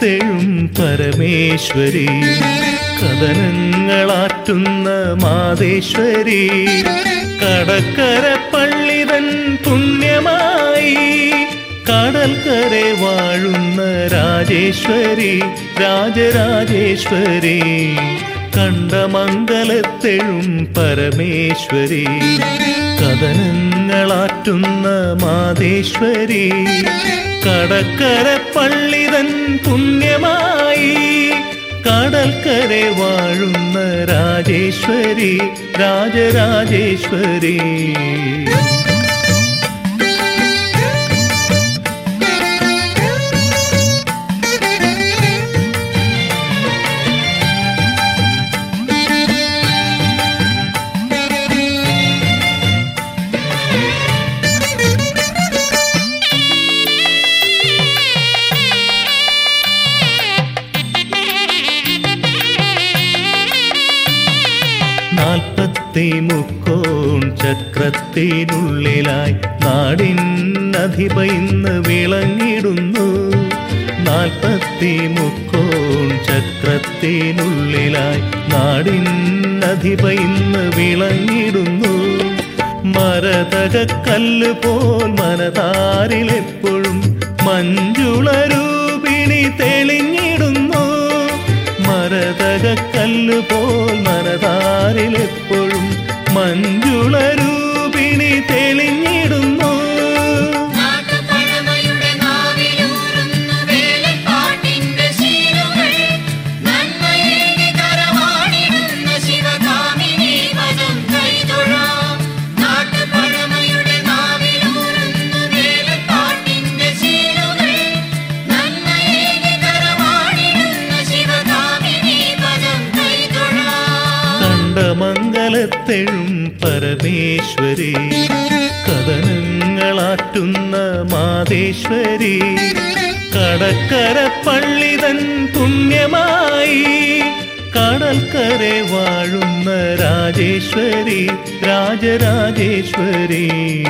കടമംഗലത്തെഴും പരമേശ്വരി, കഥനങ്ങളാറ്റുന്ന മാതേശ്വരി, കടക്കര പള്ളിതൻ പുണ്യമായി കടൽക്കരെ വാഴുന്ന രാജേശ്വരി, രാജരാജേശ്വരി, കണ്ടമംഗലത്തെഴും പരമേശ്വരി, കഥനങ്ങളാറ്റുന്ന മാതേശ്വരി, കടക്കര പള്ളിതൻ പുണ്യമായി കടൽക്കരെ വാഴുന്ന രാജേശ്വരി, രാജരാജേശ്വരി. മുക്കോൺ ചക്രത്തിനുള്ളിലായി നാടിനധിപ ഇന്ന് വിളങ്ങിടുന്നു. 40 ചക്രത്തിനുള്ളിലായി നാടിനധിപ ഇന്ന് വിളങ്ങിടുന്നു. മരതകക്കല്ല് പോൽ മനതാരിലെപ്പോഴും മഞ്ജുളരൂപിണി തെളിഞ്ഞിടുന്നു. മരതകക്കല്ല് പോൽ മനതാരിലെപ്പോഴും മഞ്ജുളരൂപിണി തെളിഞ്ഞിടുന്നു. കണ്ടമംഗലത്തെഴും പരമേശ്വരി, കഥനങ്ങളാറ്റുന്ന മാതേശ്വരി, കടക്കര പള്ളിതൻ പുണ്യമായി കടൽക്കരെ വാഴുന്ന രാജേശ്വരി, രാജരാജേശ്വരി.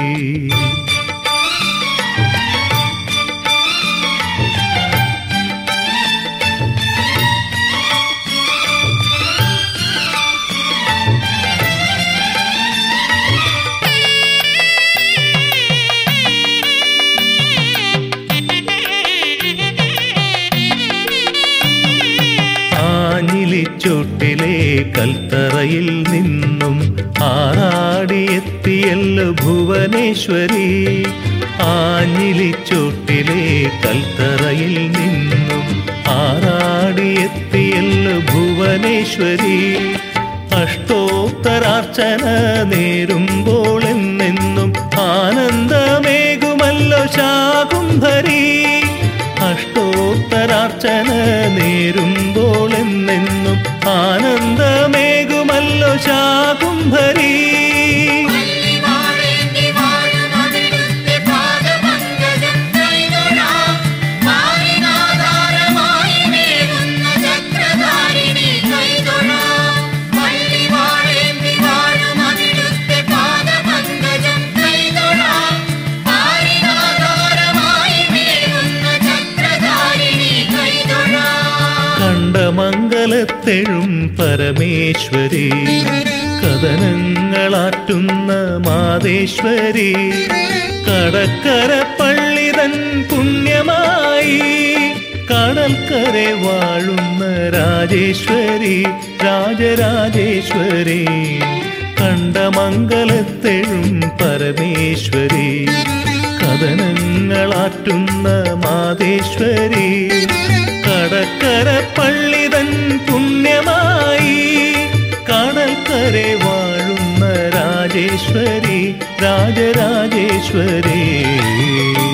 ചോട്ടിലെ കൽത്തറയിൽ നിന്നും ആറാടിയെത്തിയല്ലോ ഭുവനേശ്വരി. ആഞ്ഞിലിച്ചോട്ടിലെ കൽത്തറയിൽ നിന്നും ആറാടിയെത്തിയല്ലോ ഭുവനേശ്വരി. അഷ്ടോത്തരാർച്ചന നേരുമ്പോൾ എന്നെന്നും ആനന്ദമേകുമല്ലോ ശാകുംഭരി. അഷ്ടോത്തരാർച്ചന നേരുമ്പോൾ എന്നെന്നും ആനന്ദമേകുമല്ലോ ശാകുംഭരി. കണ്ടമംഗലത്തെഴും പരമേശ്വരി, കഥനങ്ങളാറ്റുന്ന മാതേശ്വരി, കടക്കര പള്ളിതൻ പുണ്യമായി കടൽക്കരെ വാഴുന്ന രാജേശ്വരി, രാജരാജേശ്വരി. കണ്ടമംഗലത്തെഴും പരമേശ്വരി, കഥനങ്ങളാറ്റുന്ന മാതേശ്വരി, കടക്കര പള്ളിതൻ പുണ്യമായി കടൽക്കരെ വാഴുന്ന രാജേശ്വരി, രാജരാജേശ്വരി.